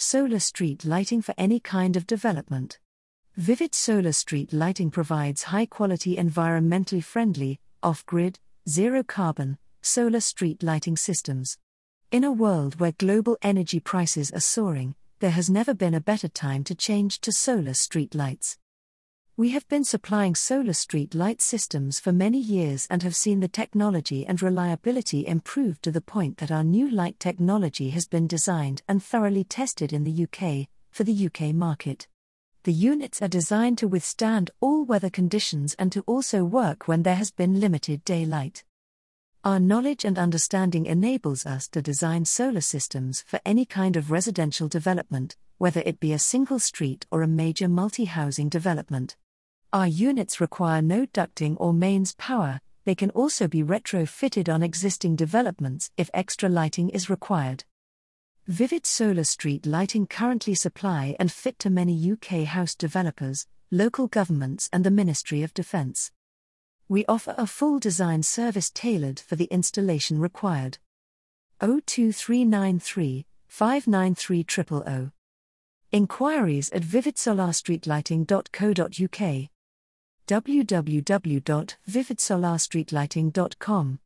Solar street lighting for any kind of development. Vivid solar street lighting provides high-quality, environmentally friendly, off-grid, zero-carbon, solar street lighting systems. In a world where global energy prices are soaring, there has never been a better time to change to solar street lights. We have been supplying solar street light systems for many years and have seen the technology and reliability improve to the point that our new light technology has been designed and thoroughly tested in the UK, for the UK market. The units are designed to withstand all weather conditions and to also work when there has been limited daylight. Our knowledge and understanding enables us to design solar systems for any kind of residential development, whether it be a single street or a major multi-housing development. Our units require no ducting or mains power. They can also be retrofitted on existing developments if extra lighting is required. Vivid solar street lighting currently supply and fit to many UK house developers, local governments and the Ministry of Defence. We offer a full design service tailored for the installation required. 02393 593 000. Inquiries at vividsolarstreetlighting.co.uk. www.vividsolarstreetlighting.com